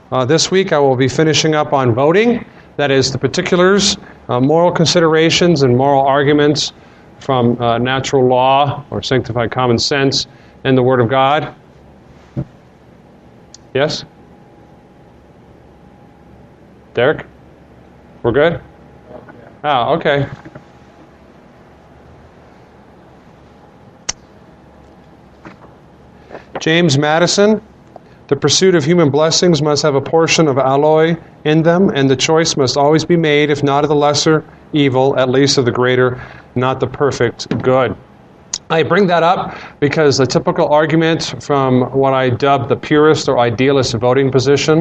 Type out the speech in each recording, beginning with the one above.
This week I will be finishing up on voting, that is, the particulars, moral considerations, and moral arguments from natural law or sanctified common sense and the Word of God. Yes? Derek? We're good? Ah, okay. James Madison, the pursuit of human blessings must have a portion of alloy in them, and the choice must always be made, if not of the lesser evil, at least of the greater, not the perfect good. I bring that up because the typical argument from what I dub the purist or idealist voting position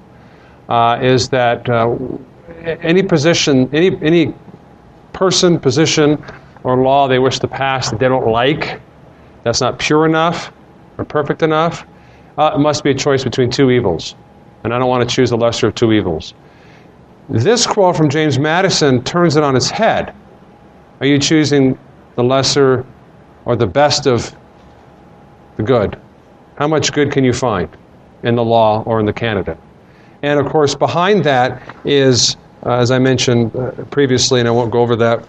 is that any position, any person, position, or law they wish to pass that they don't like, that's not pure enough or perfect enough, it must be a choice between two evils. And I don't want to choose the lesser of two evils. This quote from James Madison turns it on its head. Are you choosing the lesser or the best of the good? How much good can you find in the law or in the candidate? And of course, behind that is, as I mentioned previously, and I won't go over that,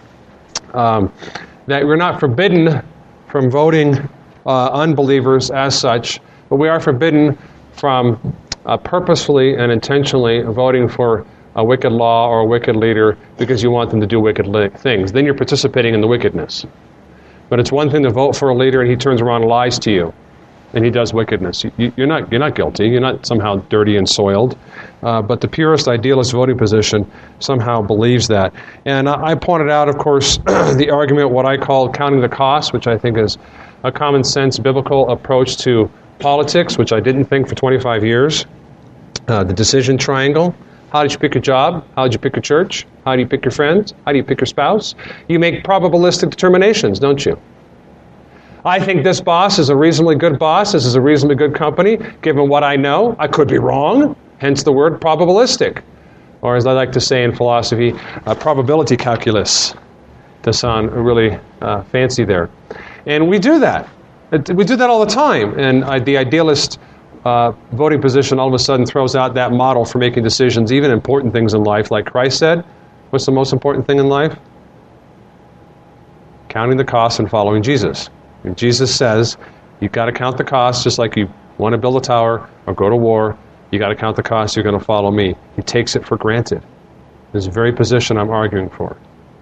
that we're not forbidden from voting unbelievers as such, but we are forbidden from purposefully and intentionally voting for a wicked law or a wicked leader because you want them to do wicked things. Then you're participating in the wickedness. But it's one thing to vote for a leader and he turns around and lies to you, and he does wickedness. You're not guilty. You're not somehow dirty and soiled. But the purist, idealist voting position somehow believes that. And I pointed out, of course, the argument, what I call counting the cost, which I think is a common sense biblical approach to politics, which I didn't think for 25 years. The decision triangle. How did you pick a job? How did you pick a church? How do you pick your friends? How do you pick your spouse? You make probabilistic determinations, don't you? I think this boss is a reasonably good boss. This is a reasonably good company. Given what I know, I could be wrong. Hence the word probabilistic. Or as I like to say in philosophy, probability calculus. To sound really fancy there. And we do that. We do that all the time. And the idealist voting position all of a sudden throws out that model for making decisions, even important things in life. Like Christ said, what's the most important thing in life? Counting the costs and following Jesus. And Jesus says, you've got to count the costs, just like you want to build a tower or go to war. You've got to count the costs, you're going to follow me. He takes it for granted. This very position I'm arguing for.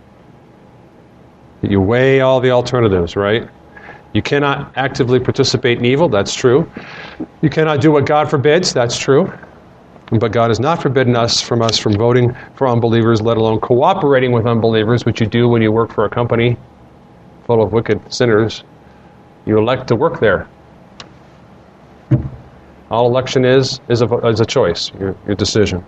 You weigh all the alternatives, right? You cannot actively participate in evil, that's true. You cannot do what God forbids, that's true. But God has not forbidden us from voting for unbelievers, let alone cooperating with unbelievers, which you do when you work for a company full of wicked sinners. You elect to work there. All election is a choice, your decision.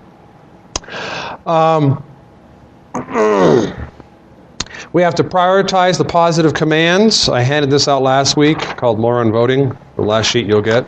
We have to prioritize the positive commands. I handed this out last week, called More on Voting, the last sheet you'll get.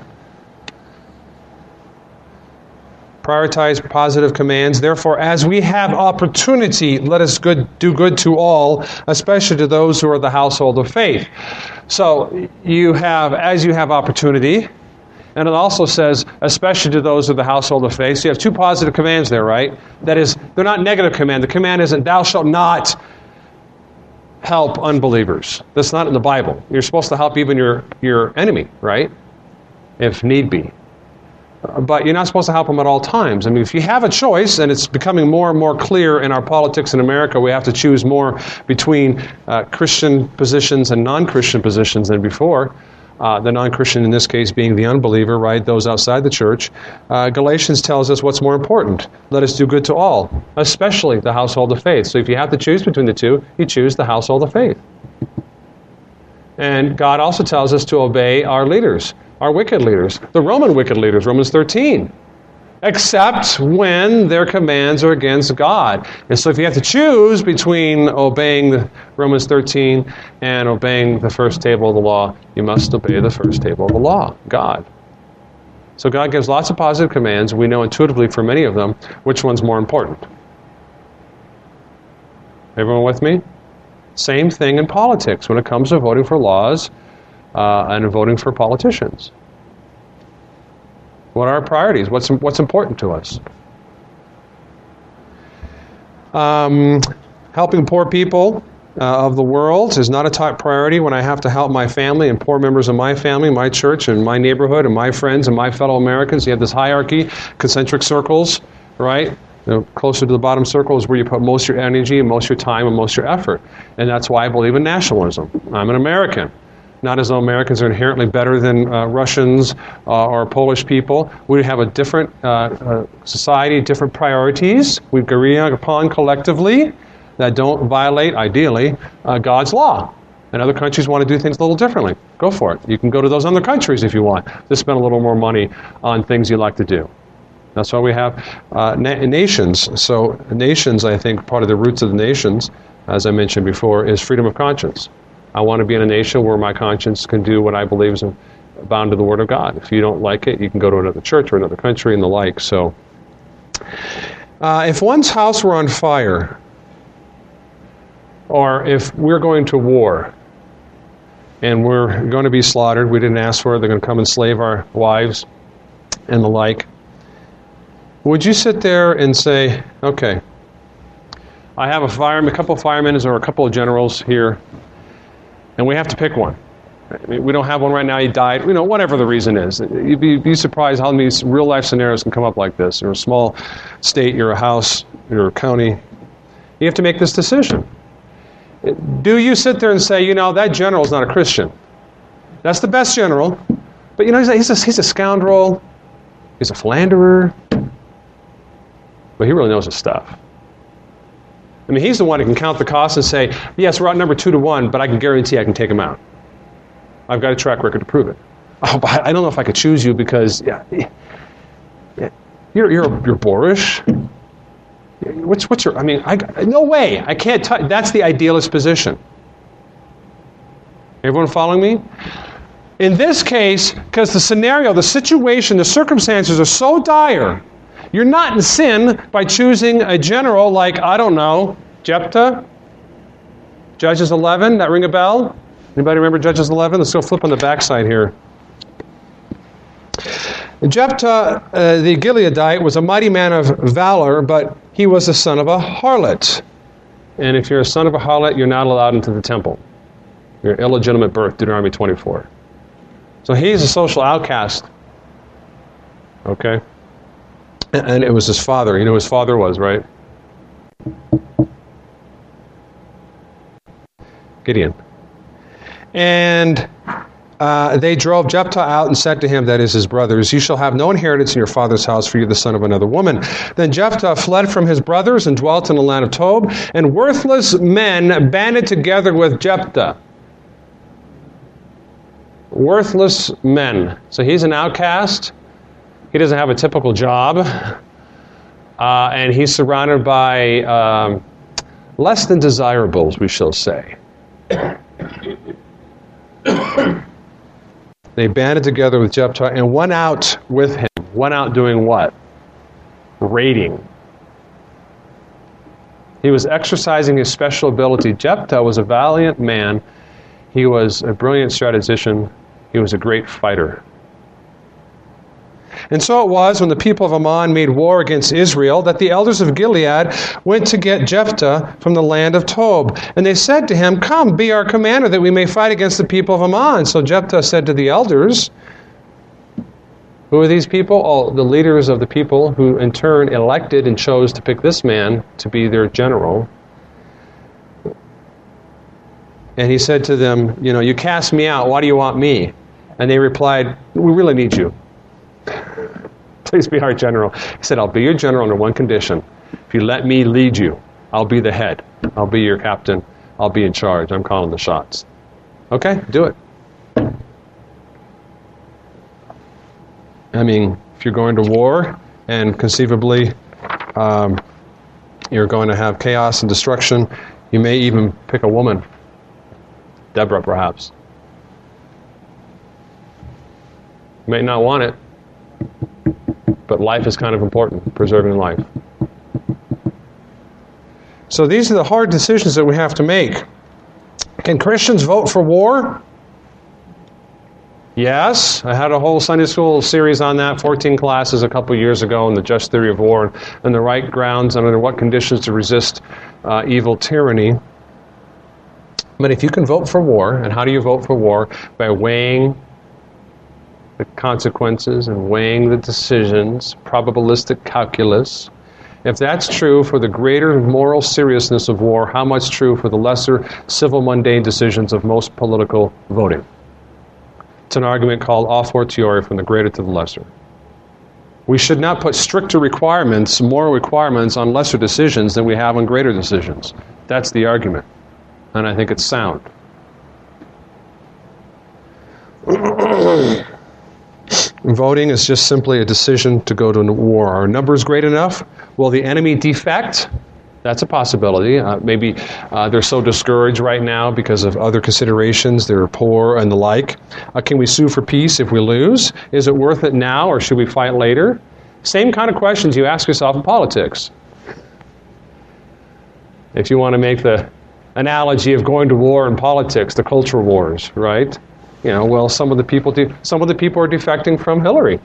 Prioritize positive commands. Therefore, as we have opportunity, let us do good to all, especially to those who are the household of faith. So, as you have opportunity, and it also says, especially to those of the household of faith. So you have two positive commands there, right? That is, they're not negative command. The command isn't, thou shalt not help unbelievers. That's not in the Bible. You're supposed to help even your enemy, right? If need be. But you're not supposed to help them at all times. I mean, if you have a choice, and it's becoming more and more clear in our politics in America, we have to choose more between Christian positions and non-Christian positions than before. The non-Christian in this case being the unbeliever, right? Those outside the church. Galatians tells us what's more important. Let us do good to all, especially the household of faith. So if you have to choose between the two, you choose the household of faith. And God also tells us to obey our leaders, our wicked leaders, the Roman wicked leaders, Romans 13. Except when their commands are against God. And so if you have to choose between obeying the Romans 13 and obeying the first table of the law, you must obey the first table of the law, God. So God gives lots of positive commands. We know intuitively for many of them which one's more important. Everyone with me? Same thing in politics when it comes to voting for laws and voting for politicians. What are our priorities? What's important to us? Helping poor people of the world is not a top priority when I have to help my family and poor members of my family, my church, and my neighborhood, and my friends, and my fellow Americans. You have this hierarchy, concentric circles, right? Closer to the bottom circle is where you put most of your energy and most of your time and most of your effort. And that's why I believe in nationalism. I'm an American. Not as though Americans are inherently better than Russians or Polish people. We have a different society, different priorities we agree upon collectively that don't violate, ideally, God's law. And other countries want to do things a little differently. Go for it. You can go to those other countries if you want to spend a little more money on things you like to do. That's why we have nations. So nations, I think, part of the roots of the nations, as I mentioned before, is freedom of conscience. I want to be in a nation where my conscience can do what I believe is bound to the Word of God. If you don't like it, you can go to another church or another country and the like. So, if one's house were on fire, or if we're going to war, and we're going to be slaughtered, we didn't ask for it, they're going to come and slave our wives and the like, would you sit there and say, okay, I have a couple of firemen or a couple of generals here, and we have to pick one. I mean, we don't have one right now, he died, whatever the reason is. You'd be surprised how many real-life scenarios can come up like this. You're a small state, you're a house, you're a county. You have to make this decision. Do you sit there and say, that general's not a Christian? That's the best general, but he's a scoundrel, he's a philanderer, but he really knows his stuff. I mean, he's the one who can count the costs and say, yes, we're outnumbered 2-1, but I can guarantee I can take him out. I've got a track record to prove it. Oh, but I don't know if I could choose you because you're boorish. What's your? I mean, no way. I can't. That's the idealist position. Everyone following me? In this case, because the scenario, the situation, the circumstances are so dire, you're not in sin by choosing a general like, I don't know, Jephthah? Judges 11, that ring a bell? Anybody remember Judges 11? Let's go flip on the backside here. Jephthah, the Gileadite, was a mighty man of valor, but he was the son of a harlot. And if you're a son of a harlot, you're not allowed into the temple. You're illegitimate birth, Deuteronomy 24. So he's a social outcast. Okay? And it was his father. You know who his father was, right? Gideon. And they drove Jephthah out and said to him, that is his brothers, you shall have no inheritance in your father's house, for you are the son of another woman. Then Jephthah fled from his brothers and dwelt in the land of Tob, and worthless men banded together with Jephthah. Worthless men. So he's an outcast. He doesn't have a typical job. And he's surrounded by less than desirables, we shall say. They banded together with Jephthah and went out with him. Went out doing what? Raiding. He was exercising his special ability. Jephthah was a valiant man. He was a brilliant strategician. He was a great fighter. And so it was when the people of Ammon made war against Israel that the elders of Gilead went to get Jephthah from the land of Tob. And they said to him, come, be our commander, that we may fight against the people of Ammon. So Jephthah said to the elders, who are these people? Oh, the leaders of the people who in turn elected and chose to pick this man to be their general. And he said to them, you cast me out, why do you want me? And they replied, we really need you. Please be our general. He said, I'll be your general under one condition. If you let me lead you, I'll be the head. I'll be your captain. I'll be in charge. I'm calling the shots. Okay, do it. I mean, if you're going to war and conceivably you're going to have chaos and destruction, you may even pick a woman. Deborah, perhaps. You may not want it. But life is kind of important, preserving life. So these are the hard decisions that we have to make. Can Christians vote for war? Yes, I had a whole Sunday school series on that, 14 classes a couple years ago on the just theory of war and the right grounds and under what conditions to resist evil tyranny. But if you can vote for war, and how do you vote for war? By weighing the consequences and weighing the decisions, probabilistic calculus. If that's true for the greater moral seriousness of war, how much true for the lesser civil mundane decisions of most political voting? It's an argument called a fortiori, from the greater to the lesser. We should not put stricter requirements, moral requirements, on lesser decisions than we have on greater decisions. That's the argument. And I think it's sound. Voting is just simply a decision to go to war. Are numbers great enough? Will the enemy defect? That's a possibility. Maybe they're so discouraged right now because of other considerations. They're poor and the like. Can we sue for peace if we lose? Is it worth it now, or should we fight later? Same kind of questions you ask yourself in politics. If you want to make the analogy of going to war in politics, the culture wars, right? You know, well, some of the people are defecting from Hillary.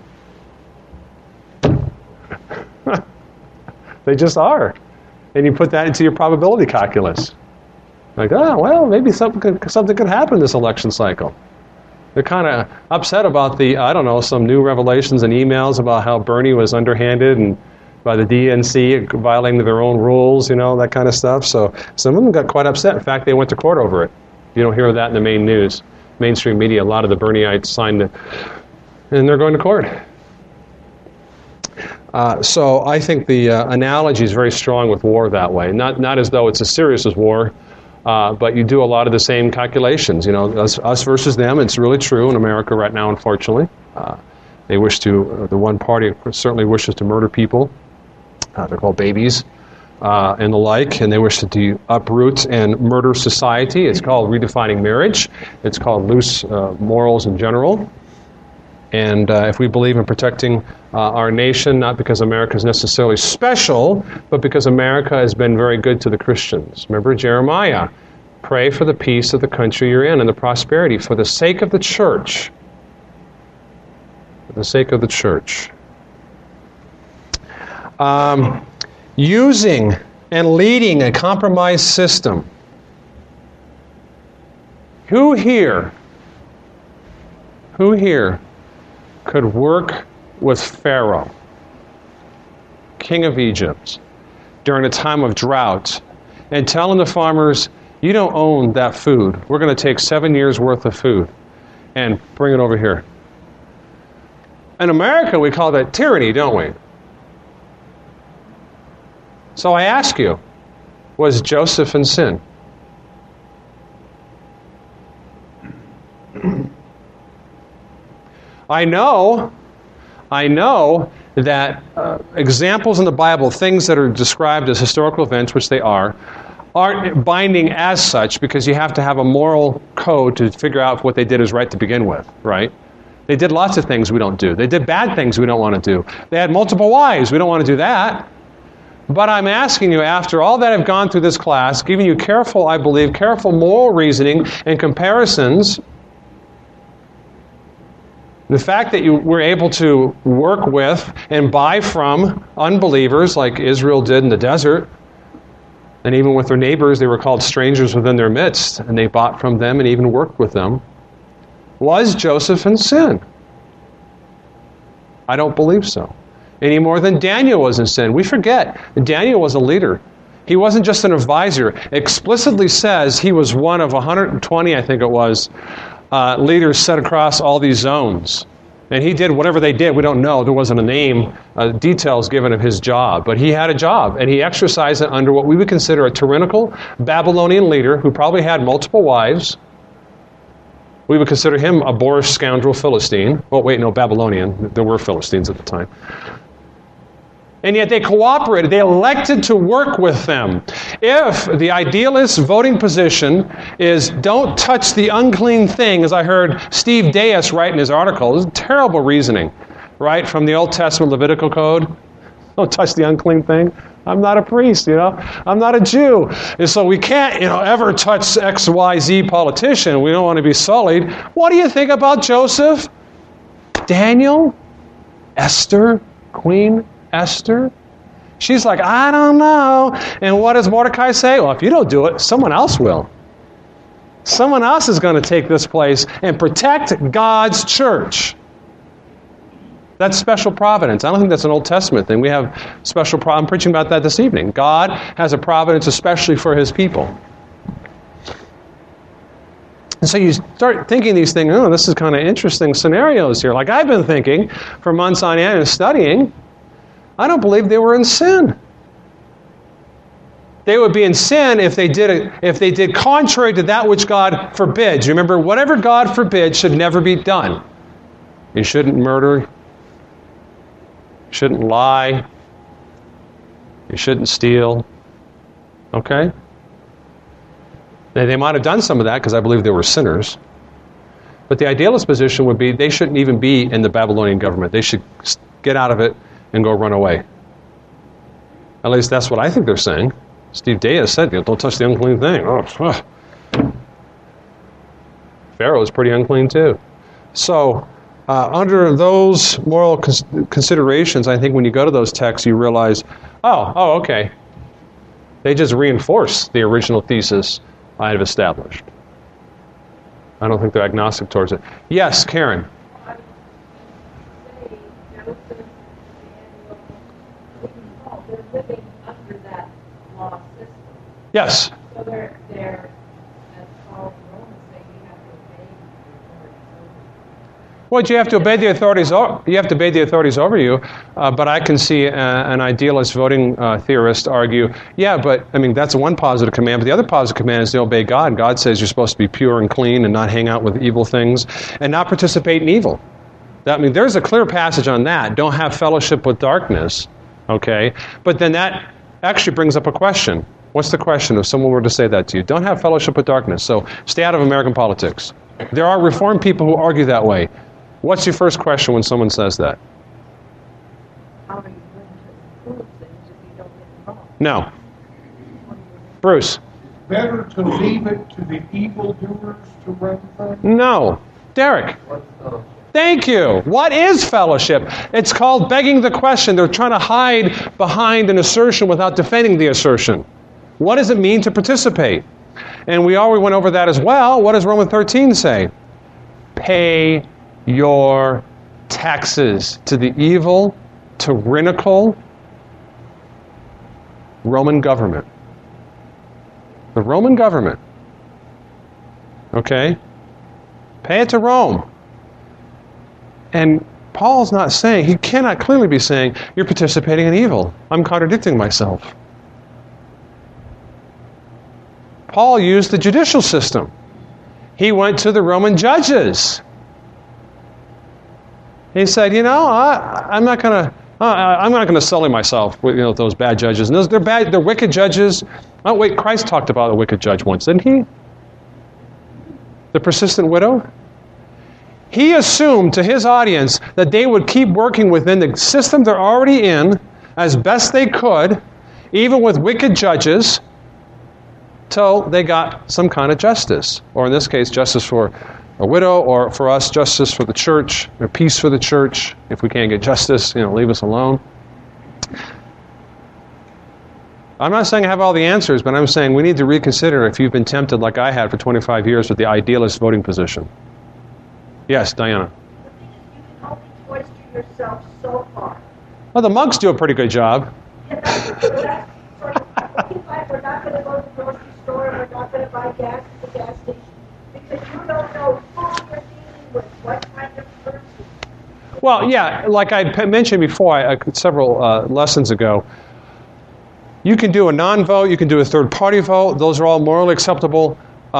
They just are. And you put that into your probability calculus. Like, well, maybe something could happen this election cycle. They're kind of upset about some new revelations and emails about how Bernie was underhanded and by the DNC violating their own rules, that kind of stuff. So some of them got quite upset. In fact, they went to court over it. You don't hear that in the main news. Mainstream media, a lot of the Bernieites signed it, and they're going to court. So I think the analogy is very strong with war that way. Not as though it's as serious as war, but you do a lot of the same calculations. Us versus them. It's really true in America right now, unfortunately. The one party certainly wishes to murder people. They're called babies and the like, and they wish to uproot and murder society. It's called redefining marriage. It's called loose morals in general. And if we believe in protecting our nation, not because America is necessarily special, but because America has been very good to the Christians. Remember Jeremiah, pray for the peace of the country you're in and the prosperity for the sake of the church. For the sake of the church. Using and leading a compromised system. Who here could work with Pharaoh, king of Egypt, during a time of drought, and telling the farmers, you don't own that food. We're going to take 7 years' worth of food and bring it over here. In America, we call that tyranny, don't we? So I ask you, was Joseph in sin? I know that examples in the Bible, things that are described as historical events, which they are, aren't binding as such because you have to have a moral code to figure out if what they did is right to begin with, right? They did lots of things we don't do. They did bad things we don't want to do. They had multiple wives. We don't want to do that. But I'm asking you, after all that I've gone through this class, giving you careful moral reasoning and comparisons, the fact that you were able to work with and buy from unbelievers like Israel did in the desert, and even with their neighbors, they were called strangers within their midst, and they bought from them and even worked with them. Was Joseph in sin? I don't believe so. Any more than Daniel was in sin. We forget Daniel was a leader. He wasn't just an advisor. It explicitly says he was one of 120, I think it was, leaders set across all these zones. And he did whatever they did. We don't know. There wasn't a name, details given of his job. But he had a job, and he exercised it under what we would consider a tyrannical Babylonian leader who probably had multiple wives. We would consider him a boorish scoundrel Philistine. Oh, wait, no, Babylonian. There were Philistines at the time. And yet they cooperated. They elected to work with them. If the idealist voting position is don't touch the unclean thing, as I heard Steve Deas write in his article, this is terrible reasoning, right, from the Old Testament Levitical Code. Don't touch the unclean thing. I'm not a priest, I'm not a Jew. And so we can't, ever touch XYZ politician. We don't want to be sullied. What do you think about Joseph? Daniel? Esther? Queen Esther? She's like, I don't know. And what does Mordecai say? Well, if you don't do it, someone else will. Someone else is going to take this place and protect God's church. That's special providence. I don't think that's an Old Testament thing. We have special I'm preaching about that this evening. God has a providence especially for His people. And so you start thinking these things, this is kind of interesting scenarios here. Like I've been thinking for months on end and studying, I don't believe they were in sin. They would be in sin if they did contrary to that which God forbids. Remember, whatever God forbids should never be done. You shouldn't murder. You shouldn't lie. You shouldn't steal. Okay? They might have done some of that because I believe they were sinners. But the idealist position would be they shouldn't even be in the Babylonian government. They should get out of it and go run away. At least that's what I think they're saying. Steve Diaz said, don't touch the unclean thing. Pharaoh is pretty unclean too. So, under those moral considerations, I think when you go to those texts, you realize, okay. They just reinforce the original thesis I have established. I don't think they're agnostic towards it. Yes, Karen. Living under that law system. Yes. So they're as Paul in Romans say, you have to obey the authorities. Well, you have to obey the authorities. You have to obey the authorities over you. But I can see an idealist voting theorist argue, but that's one positive command. But the other positive command is to obey God. God says you're supposed to be pure and clean and not hang out with evil things and not participate in evil. There's a clear passage on that. Don't have fellowship with darkness. Okay, but then that actually brings up a question. What's the question if someone were to say that to you? Don't have fellowship with darkness, so stay out of American politics. There are Reformed people who argue that way. What's your first question when someone says that? How are you going to prove things if you don't get involved? No. Bruce? Better to leave it to the evildoers to run things? No. Derek? Thank you. What is fellowship? It's called begging the question. They're trying to hide behind an assertion without defending the assertion. What does it mean to participate? And we already went over that as well. What does Romans 13 say? Pay your taxes to the evil, tyrannical Roman government. The Roman government. Okay? Pay it to Rome. And Paul's not saying, he cannot clearly be saying, you're participating in evil. I'm contradicting myself. Paul used the judicial system. He went to the Roman judges. He said, I'm not going to sully myself with those bad judges. And they're bad, they're wicked judges. Oh wait, Christ talked about a wicked judge once, didn't he? The persistent widow. He assumed to his audience that they would keep working within the system they're already in as best they could, even with wicked judges, till they got some kind of justice. Or in this case, justice for a widow, or for us, justice for the church, or peace for the church. If we can't get justice, leave us alone. I'm not saying I have all the answers, but I'm saying we need to reconsider if you've been tempted like I had for 25 years with the idealist voting position. Yes, Diana. The thing is, you can only cloister yourself so far. Well, the monks do a pretty good job. Yeah, that's sort of like we're not going to go to the grocery store, we're not going to buy gas at the gas station, because you don't know who you're dealing with, what kind of person. Well, yeah, like I mentioned before, several lessons ago, you can do a non-vote, you can do a third-party vote. Those are all morally acceptable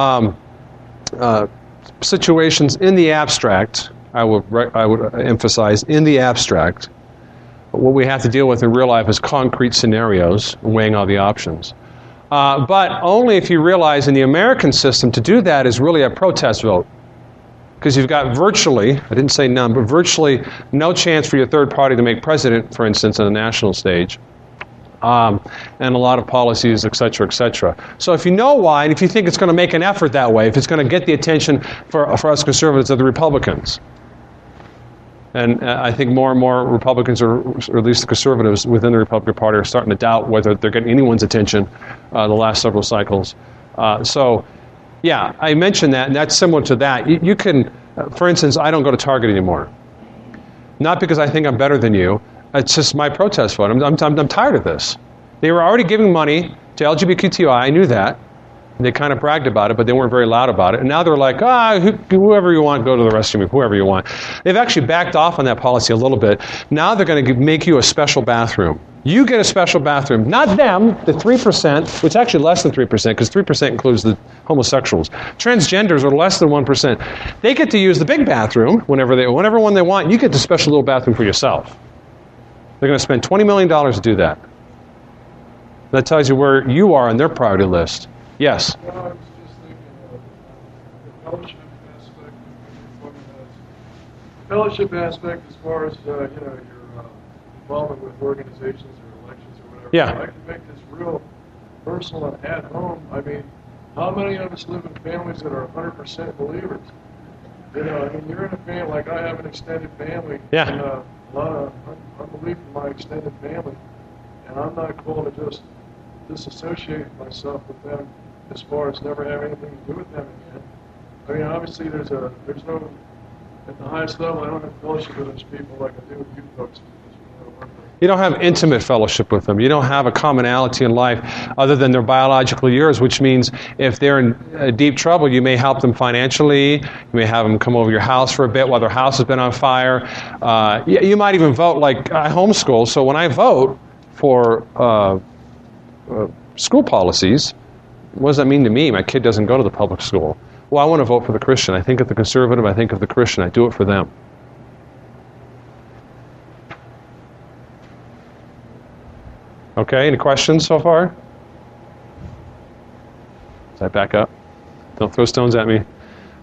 situations in the abstract. I would emphasize in the abstract. What we have to deal with in real life is concrete scenarios, weighing all the options. But only if you realize in the American system to do that is really a protest vote. Because you've got virtually, I didn't say none, but virtually no chance for your third party to make president, for instance, on the national stage. and a lot of policies, et cetera, et cetera. So if you know why, and if you think it's going to make an effort that way, if it's going to get the attention for us conservatives of the Republicans, and I think more and more Republicans, or at least the conservatives within the Republican Party, are starting to doubt whether they're getting anyone's attention the last several cycles. So, yeah, I mentioned that, and that's similar to that. You can, for instance, I don't go to Target anymore. Not because I think I'm better than you. It's just my protest vote. I'm tired of this. They were already giving money to LGBTQI. I knew that. They kind of bragged about it, but they weren't very loud about it. And now they're like, whoever you want, go to the restroom, whoever you want. They've actually backed off on that policy a little bit. Now they're going to make you a special bathroom. You get a special bathroom. Not them, the 3%, which is actually less than 3%, because 3% includes the homosexuals. Transgenders are less than 1%. They get to use the big bathroom whenever one they want. You get the special little bathroom for yourself. They're going to spend $20 million to do that. That tells you where you are on their priority list. Yes? Well, I was just thinking of the fellowship aspect. The fellowship aspect as far as, your involvement with organizations or elections or whatever. Yeah. I can make this real personal and at home. I mean, how many of us live in families that are 100% believers? You're in a family, like I have an extended family. Yeah. And a lot of unbelief in my extended family. And I'm not called to just disassociate myself with them as far as never have anything to do with them again. Obviously there's no, at the highest level, I don't have fellowship with those people like I do with you folks. You don't have intimate fellowship with them. You don't have a commonality in life other than they're biologically yours, which means if they're in deep trouble, you may help them financially. You may have them come over your house for a bit while their house has been on fire. You might even vote, like I homeschool, so when I vote for school policies, what does that mean to me? My kid doesn't go to the public school. Well, I want to vote for the Christian. I think of the conservative, I think of the Christian. I do it for them. Okay, any questions so far? Does that back up? Don't throw stones at me.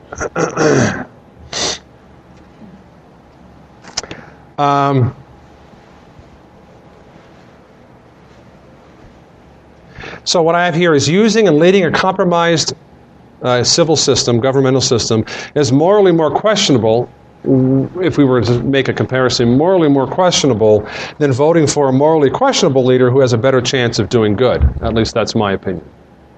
So what I have here is using and leading a compromised civil system, governmental system, is morally more questionable, if we were to make a comparison, morally more questionable than voting for a morally questionable leader who has a better chance of doing good. At least that's my opinion.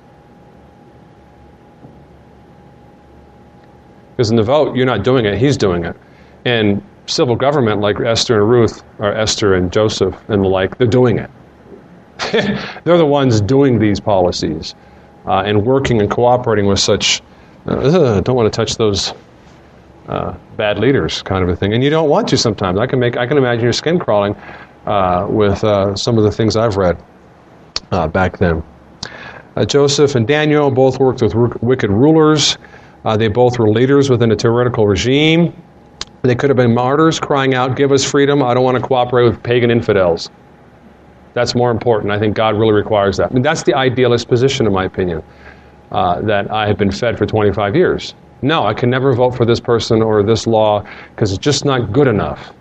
Because in the vote, you're not doing it, he's doing it. In civil government, like Esther and Ruth, or Esther and Joseph and the like, they're doing it. They're the ones doing these policies and working and cooperating with such, don't want to touch those bad leaders kind of a thing. And you don't want to sometimes. I can imagine your skin crawling with some of the things I've read back then. Joseph and Daniel both worked with wicked rulers. They both were leaders within a tyrannical regime. They could have been martyrs crying out, "Give us freedom. I don't want to cooperate with pagan infidels." That's more important. I think God really requires that. That's the idealist position, in my opinion, that I have been fed for 25 years. No, I can never vote for this person or this law because it's just not good enough.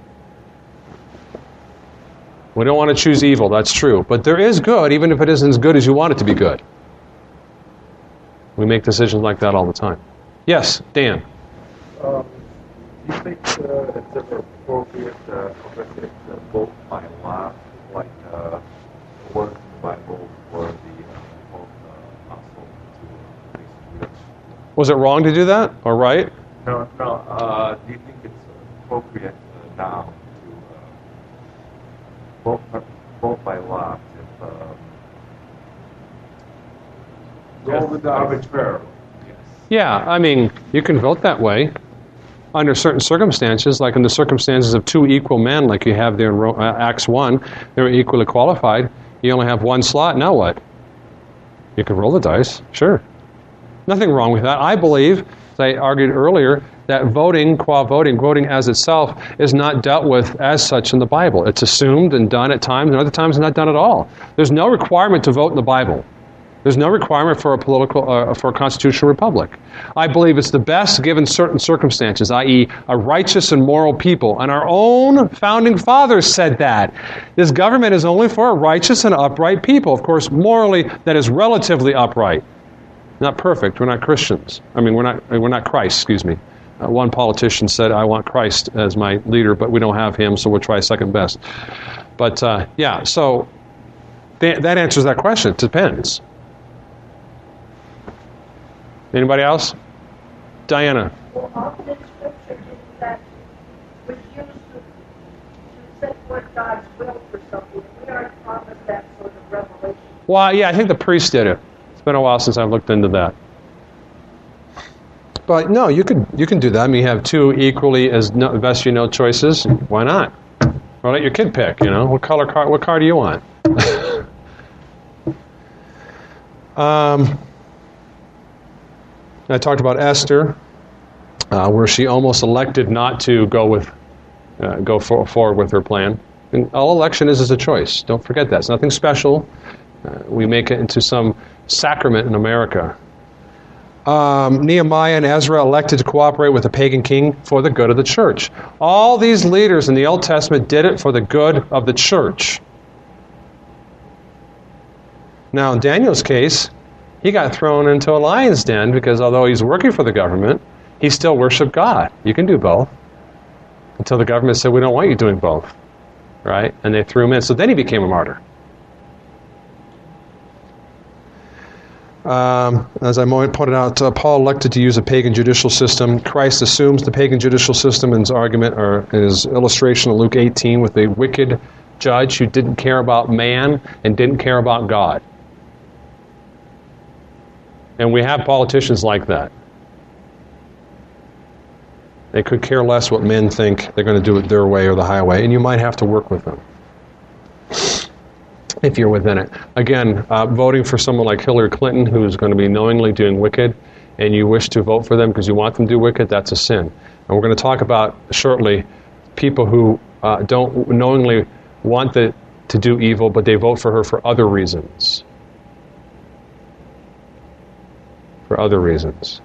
We don't want to choose evil, that's true. But there is good, even if it isn't as good as you want it to be good. We make decisions like that all the time. Yes, Dan. Do you think it's appropriate to vote by law, like words in the Bible or the apostle to please? Was it wrong to do that, or right? No. Do you think it's appropriate now to vote by law if arbitrarily? Yes. Yeah, you can vote that way under certain circumstances, like in the circumstances of two equal men, like you have there in Acts 1, they were equally qualified. You only have one slot, now what? You can roll the dice, sure. Nothing wrong with that. I believe, as I argued earlier, that voting, qua voting as itself, is not dealt with as such in the Bible. It's assumed and done at times, and other times not done at all. There's no requirement to vote in the Bible. There's no requirement for a constitutional republic. I believe it's the best given certain circumstances, i.e., a righteous and moral people. And our own founding fathers said that. This government is only for a righteous and upright people. Of course, morally, that is relatively upright. Not perfect. We're not Christians. I mean, we're not Christ, excuse me. One politician said, I want Christ as my leader, but we don't have him, so we'll try second best. But, so that answers that question. It depends. Anybody else? Diana. Well, often in Scripture, is that refuse to set forth God's will for something. We aren't promised that sort of revelation. Well, yeah, I think the priest did it. It's been a while since I've looked into that. But no, you can do that. I mean, you have two equally as best you know choices. Why not? Or let your kid pick. What car do you want? I talked about Esther, where she almost elected not to go forward with her plan. And all election is a choice. Don't forget that. It's nothing special. We make it into some sacrament in America. Nehemiah and Ezra elected to cooperate with the pagan king for the good of the church. All these leaders in the Old Testament did it for the good of the church. Now, in Daniel's case, he got thrown into a lion's den because although he's working for the government, he still worshiped God. You can do both. Until the government said, we don't want you doing both. Right? And they threw him in. So then he became a martyr. As I pointed out, Paul elected to use a pagan judicial system. Christ assumes the pagan judicial system in his argument, or his illustration of Luke 18 with a wicked judge who didn't care about man and didn't care about God. And we have politicians like that. They could care less what men think. They're going to do it their way or the highway, and you might have to work with them if you're within it. Again, voting for someone like Hillary Clinton, who's going to be knowingly doing wicked, and you wish to vote for them because you want them to do wicked, that's a sin. And we're going to talk about shortly people who don't knowingly want to do evil, but they vote for her for other reasons. For other reasons.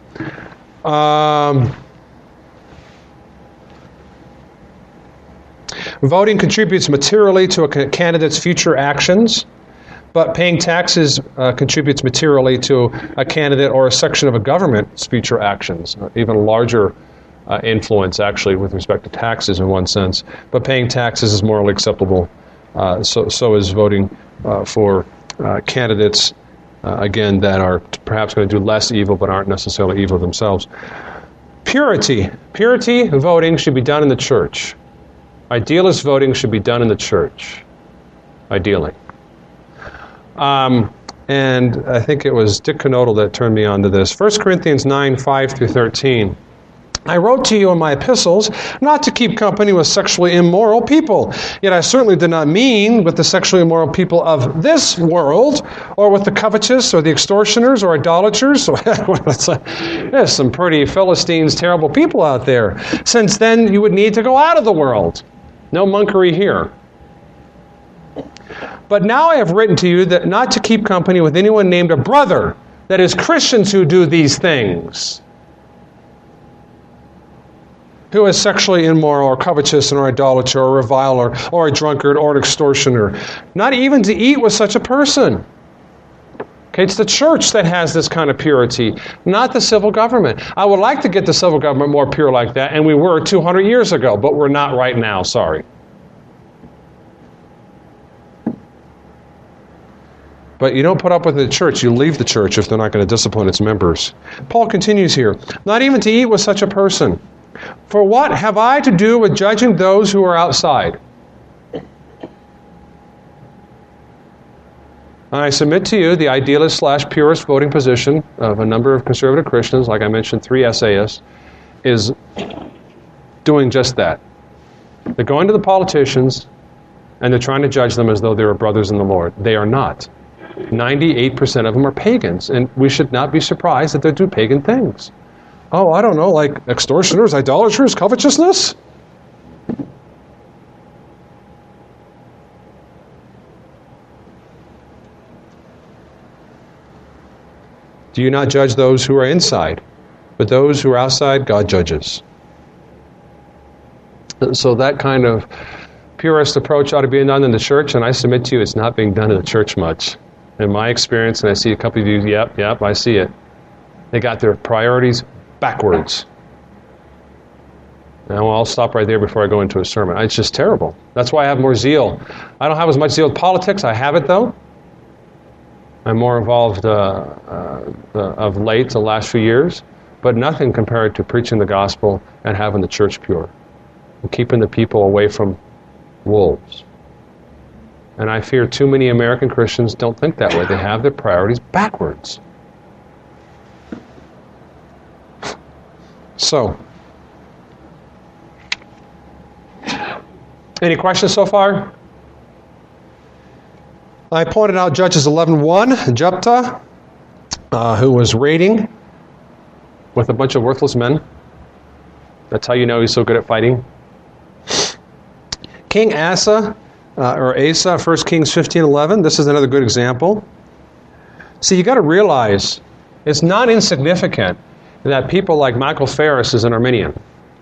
Voting contributes materially to a candidate's future actions, but paying taxes contributes materially to a candidate or a section of a government's future actions, even larger influence, actually, with respect to taxes in one sense. But paying taxes is morally acceptable. So is voting for candidates, again, that are perhaps going to do less evil but aren't necessarily evil themselves. Purity voting should be done in the church. Idealist voting should be done in the church, ideally. And I think it was Dick Knodel that turned me on to this. 1 Corinthians 9, 5 through 13. I wrote to you in my epistles not to keep company with sexually immoral people. Yet I certainly did not mean with the sexually immoral people of this world, or with the covetous, or the extortioners, or idolaters. There's some pretty Philistines, terrible people out there. Since then you would need to go out of the world. No monkery here. But now I have written to you that not to keep company with anyone named a brother, that is, Christians who do these things, who is sexually immoral, or covetous, or idolater, or reviler, or a drunkard, or an extortioner. Not even to eat with such a person. Okay, it's the church that has this kind of purity, not the civil government. I would like to get the civil government more pure like that, and we were 200 years ago, but we're not right now, sorry. But you don't put up with the church, you leave the church if they're not going to discipline its members. Paul continues here, not even to eat with such a person. For what have I to do with judging those who are outside? I submit to you the idealist/purist voting position of a number of conservative Christians, like I mentioned, 3 essayists, is doing just that. They're going to the politicians and they're trying to judge them as though they were brothers in the Lord. They are not. 98% of them are pagans, and we should not be surprised that they do pagan things. Oh, I don't know, like extortioners, idolaters, covetousness? Do you not judge those who are inside? But those who are outside, God judges. So that kind of purist approach ought to be done in the church, and I submit to you it's not being done in the church much. In my experience, and I see a couple of you, yep, I see it. They got their priorities backwards. Now I'll stop right there before I go into a sermon. It's just terrible. That's why I have more zeal. I don't have as much zeal with politics. I have it, though. I'm more involved of late, the last few years, but nothing compared to preaching the gospel and having the church pure and keeping the people away from wolves. And I fear too many American Christians don't think that way. They have their priorities backwards. So, any questions so far? I pointed out Judges 11:1, Jephthah, who was raiding with a bunch of worthless men. That's how you know he's so good at fighting. King Asa, 1 Kings 15:11. This is another good example. See, you got to realize it's not insignificant that people like Michael Ferris is an Arminian.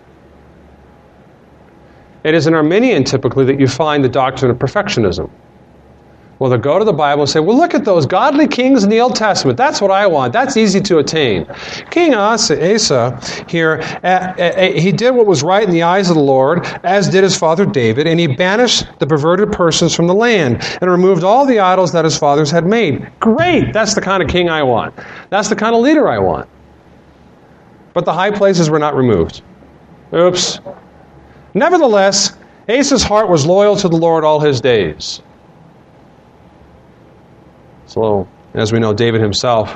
It is an Arminian typically that you find the doctrine of perfectionism. Well, they'll go to the Bible and say, well, look at those godly kings in the Old Testament. That's what I want. That's easy to attain. King Asa here, he did what was right in the eyes of the Lord, as did his father David, and he banished the perverted persons from the land and removed all the idols that his fathers had made. Great! That's the kind of king I want. That's the kind of leader I want. But the high places were not removed. Oops. Nevertheless, Asa's heart was loyal to the Lord all his days. So, as we know, David himself,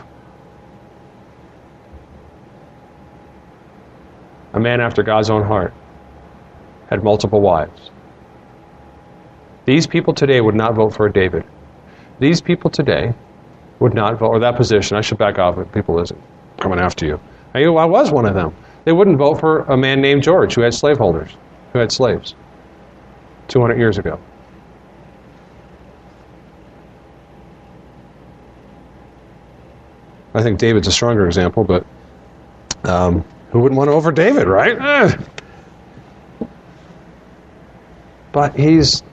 a man after God's own heart, had multiple wives. These people today would not vote for a David. These people today would not vote, or that position, I should back off if people isn't coming after you. I was one of them. They wouldn't vote for a man named George who had slaveholders, who had slaves 200 years ago. I think David's a stronger example, but who wouldn't want to over David, right? But he's,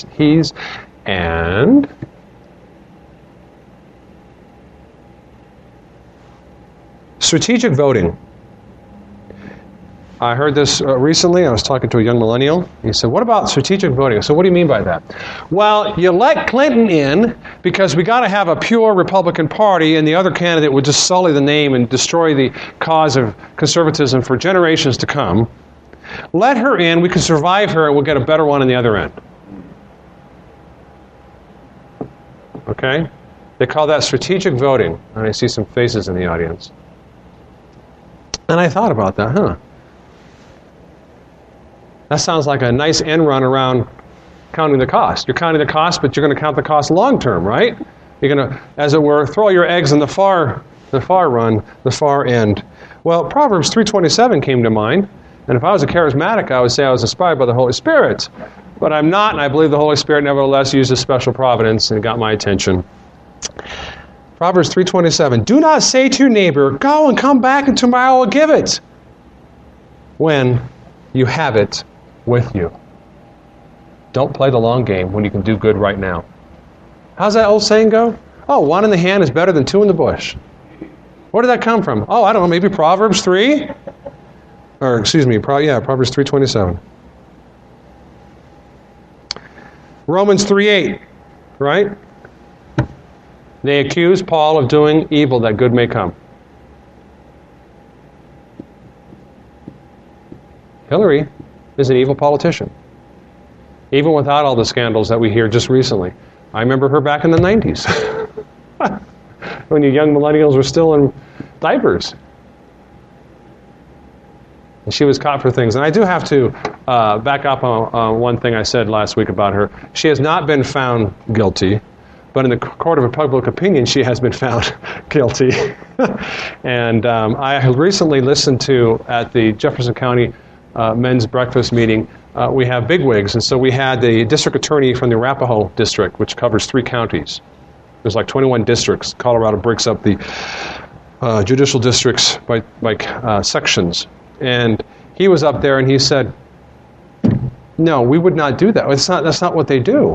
and strategic voting. I heard this recently. I was talking to a young millennial. He said, what about strategic voting? I said, what do you mean by that? Well, you let Clinton in because we got to have a pure Republican Party, and the other candidate would just sully the name and destroy the cause of conservatism for generations to come. Let her in. We can survive her, and we'll get a better one on the other end. Okay? They call that strategic voting. And I see some faces in the audience. And I thought about that, That sounds like a nice end run around counting the cost. You're counting the cost, but you're going to count the cost long term, right? You're going to, as it were, throw your eggs in the far run, the far end. Well, Proverbs 3:27 came to mind, and if I was a charismatic, I would say I was inspired by the Holy Spirit. But I'm not, and I believe the Holy Spirit nevertheless used a special providence and got my attention. Proverbs 3:27, do not say to your neighbor, go and come back and tomorrow I will give it, when you have it with you. Don't play the long game when you can do good right now. How's that old saying go? Oh, one in the hand is better than two in the bush. Where did that come from? Oh, I don't know, maybe Proverbs 3? Or, excuse me, Proverbs 3:27. Romans 3:8, right? They accuse Paul of doing evil that good may come. Hillary is an evil politician. Even without all the scandals that we hear just recently. I remember her back in the 90s. When you young millennials were still in diapers. And she was caught for things. And I do have to back up on one thing I said last week about her. She has not been found guilty. But in the court of public opinion, she has been found guilty. And I recently listened to, at the Jefferson County men's breakfast meeting, we have bigwigs. And so we had the district attorney from the Arapahoe district, which covers 3 counties. There's like 21 districts. Colorado breaks up the judicial districts by sections. And he was up there and he said, no, we would not do that. That's not what they do.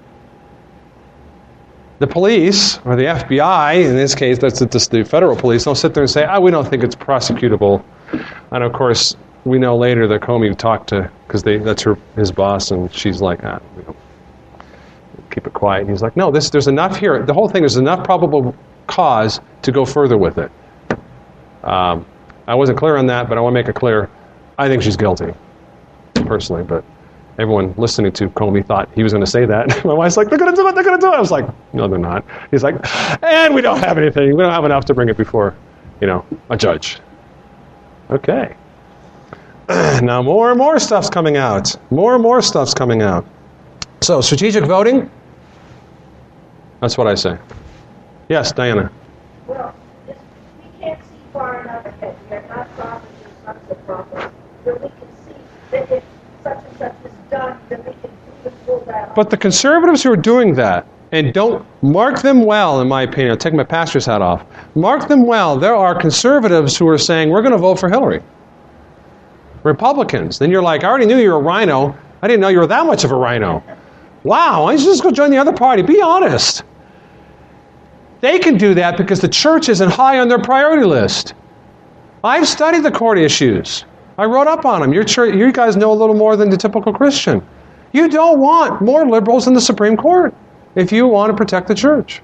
The police, or the FBI, in this case, that's the federal police, they'll sit there and say, we don't think it's prosecutable. And of course, we know later that Comey talked to, because that's his boss, and she's like, we don't keep it quiet. And he's like, no, there's enough here. The whole thing is enough probable cause to go further with it. I wasn't clear on that, but I want to make it clear. I think she's guilty, personally, but everyone listening to Comey thought he was going to say that. My wife's like, they're going to do it, they're going to do it. I was like, no, they're not. He's like, and we don't have anything. We don't have enough to bring it before, a judge. Okay. Now more and more stuff's coming out. More and more stuff's coming out. So, strategic voting? That's what I say. Yes, Diana. Well, we can't see far enough ahead. We are not prophets or sons of prophets. That we can see that if such and such is done, that we can pull that off. But the conservatives who are doing that, and don't mark them well, in my opinion, I'll take my pastor's hat off. Mark them well. There are conservatives who are saying, we're going to vote for Hillary. Republicans. Then you're like, I already knew you were a rhino. I didn't know you were that much of a rhino. Wow, why don't you just go join the other party? Be honest. They can do that because the church isn't high on their priority list. I've studied the court issues. I wrote up on them. You guys know a little more than the typical Christian. You don't want more liberals in the Supreme Court if you want to protect the church.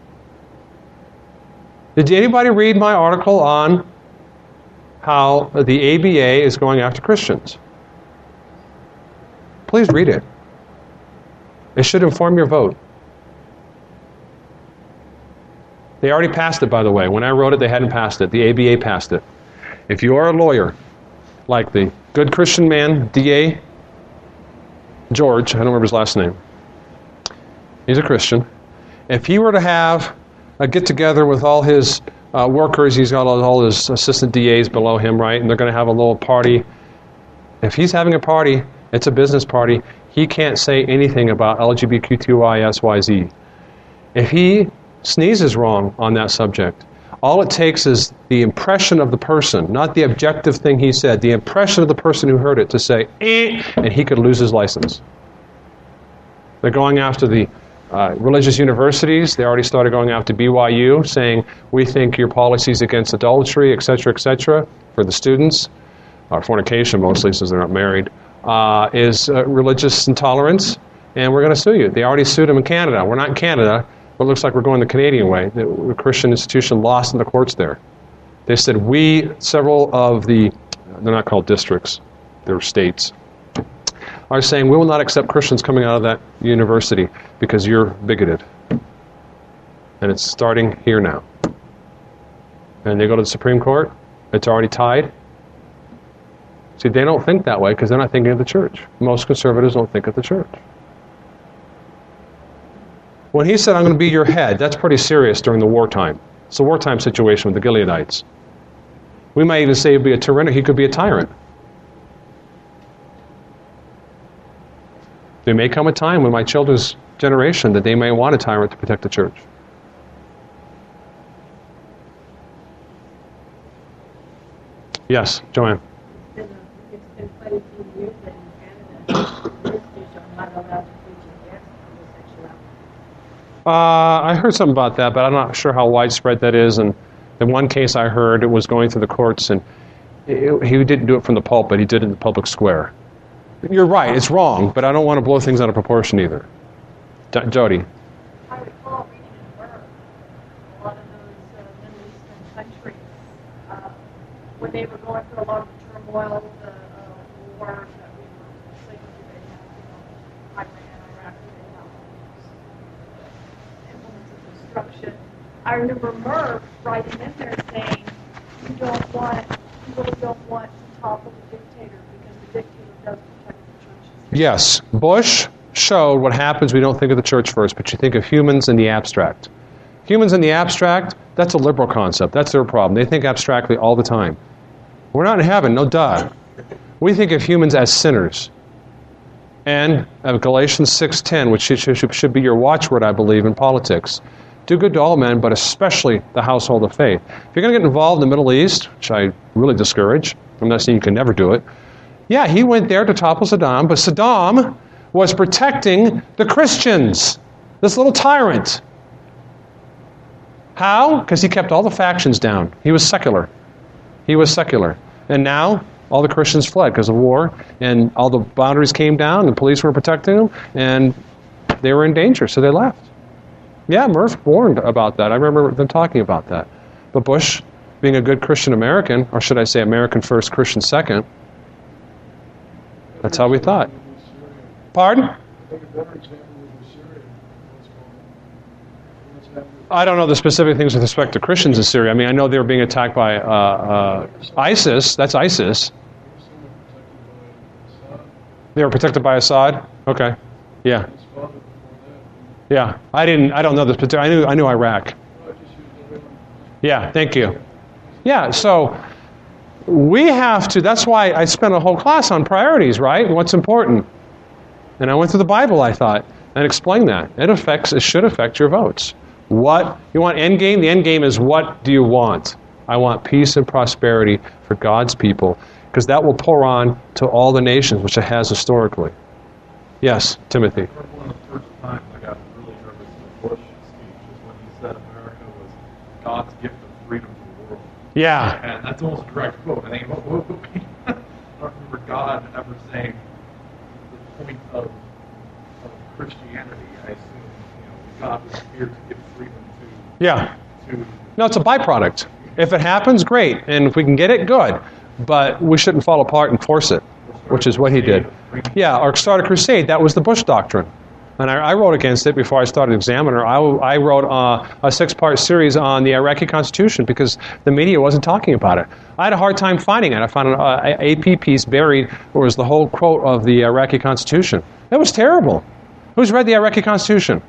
Did anybody read my article on how the ABA is going after Christians? Please read it. It should inform your vote. They already passed it, by the way. When I wrote it, they hadn't passed it. The ABA passed it. If you are a lawyer, like the good Christian man, D.A. George, I don't remember his last name. He's a Christian. If he were to have a get-together with all his workers, he's got all his assistant DAs below him, right? And they're going to have a little party. If he's having a party, it's a business party, he can't say anything about LGBTQISYZ. If he sneezes wrong on that subject, all it takes is the impression of the person, not the objective thing he said, the impression of the person who heard it to say, and he could lose his license. They're going after the religious universities. They already started going after BYU, saying, we think your policies against adultery, etc., for the students, or fornication mostly since they're not married, is religious intolerance, and we're going to sue you. They already sued them in Canada. We're not in Canada, but it looks like we're going the Canadian way. The Christian institution lost in the courts there. They said, several of the, they're not called districts, they're states, are saying, we will not accept Christians coming out of that university because you're bigoted. And it's starting here now. And they go to the Supreme Court, it's already tied. See, they don't think that way because they're not thinking of the church. Most conservatives don't think of the church. When he said, I'm going to be your head, that's pretty serious during the wartime. It's a wartime situation with the Gileadites. We might even say he'd be a tyrant, he could be a tyrant. There may come a time when my children's generation that they may want a tyrant to protect the church. Yes, Joanne. It's been quite a few years that in Canada, ministers are not allowed to preach against homosexuality. I heard something about that, but I'm not sure how widespread that is. And in one case I heard, it was going through the courts, and he didn't do it from the pulpit, he did it in the public square. You're right, it's wrong, but I don't want to blow things out of proportion either. Jody. I recall reading in Burke, a lot of those Middle Eastern countries, when they were going through a lot of the turmoil, the war that we were seeing, they had, Iran, Iraq, they had implements of destruction. I remember Merck writing in there saying, you really don't want to topple the dictator because the dictator does protect the churches. Yes, Bush showed what happens. We don't think of the church first, but you think of humans in the abstract. Humans in the abstract, that's a liberal concept. That's their problem. They think abstractly all the time. We're not in heaven, no duh. We think of humans as sinners. And Galatians 6:10, which should be your watchword, I believe, in politics. do good to all men, but especially the household of faith. If you're going to get involved in the Middle East, which I really discourage, I'm not saying you can never do it. Yeah, he went there to topple Saddam, but Saddam was protecting the Christians, this little tyrant. How? Because he kept all the factions down. He was secular. He was secular. And now all the Christians fled because of war, and all the boundaries came down, the police were protecting them, and they were in danger, so they left. Yeah, Murph warned about that. I remember them talking about that. But Bush, being a good Christian American, or should I say American first, Christian second, that's how we thought. Pardon? I think a better example would be Syria. What's happening? I don't know the specific things with respect to Christians in Syria. I mean, I know they were being attacked by ISIS. That's ISIS. They were protected by Assad? Okay. Yeah. Yeah. I don't know this particular. I knew Iraq. Yeah, thank you. Yeah, so we have to, that's why I spent a whole class on priorities, right? What's important. And I went through the Bible, I thought, and explained that. It should affect your votes. What you want end game? The end game is, what do you want? I want peace and prosperity for God's people, because that will pour on to all the nations, which it has historically. Yes, Timothy. One of the first times I got really nervous in the Bush speech is when he said America was God's gift of freedom to the world. Yeah. And that's almost a direct quote. I think, I don't remember God ever saying the point of Christianity. I assume, God was here to give freedom to. Yeah. To. No, it's a byproduct. If it happens, great. And if we can get it, good. But we shouldn't fall apart and force it, which is what he did. Yeah, or start a crusade. That was the Bush doctrine. And I wrote against it before I started Examiner. I wrote a 6-part series on the Iraqi Constitution because the media wasn't talking about it. I had a hard time finding it. I found an AP piece buried where was the whole quote of the Iraqi Constitution. That was terrible. Who's read the Iraqi Constitution?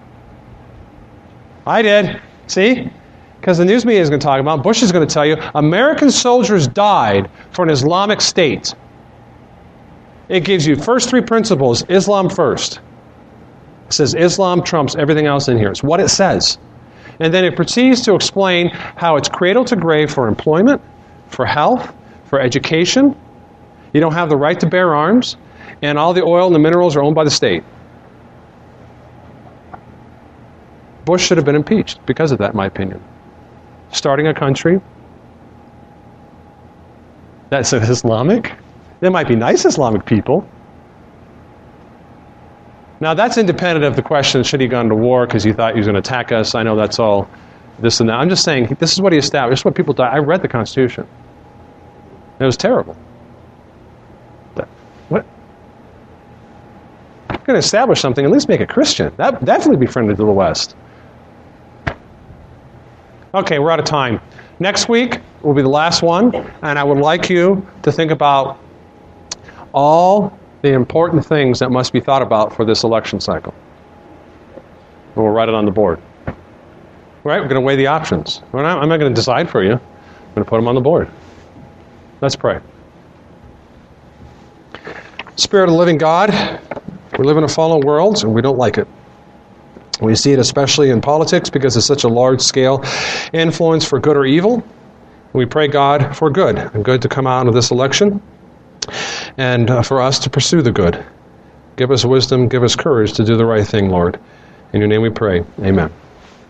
I did. See? Because the news media is going to talk about, Bush is going to tell you, American soldiers died for an Islamic state. It gives you first 3 principles, Islam first. It says Islam trumps everything else in here. It's what it says. And then it proceeds to explain how it's cradle to grave for employment, for health, for education. You don't have the right to bear arms, and all the oil and the minerals are owned by the state. Bush should have been impeached because of that, in my opinion. Starting a country that's Islamic. There might be nice Islamic people. Now, that's independent of the question, should he have gone to war because he thought he was going to attack us? I know that's all this and that. I'm just saying, this is what he established. This is what people die. I read the Constitution. It was terrible. What? If you're going to establish something, at least make it Christian. That definitely be friendly to the West. Okay, we're out of time. Next week will be the last one, and I would like you to think about all the important things that must be thought about for this election cycle. And we'll write it on the board. All right, we're going to weigh the options. I'm not going to decide for you. I'm going to put them on the board. Let's pray. Spirit of the living God, we live in a fallen world, and we don't like it. We see it especially in politics because it's such a large-scale influence for good or evil. We pray, God, for good, and good to come out of this election, and for us to pursue the good. Give us wisdom, give us courage to do the right thing, Lord. In your name we pray. Amen.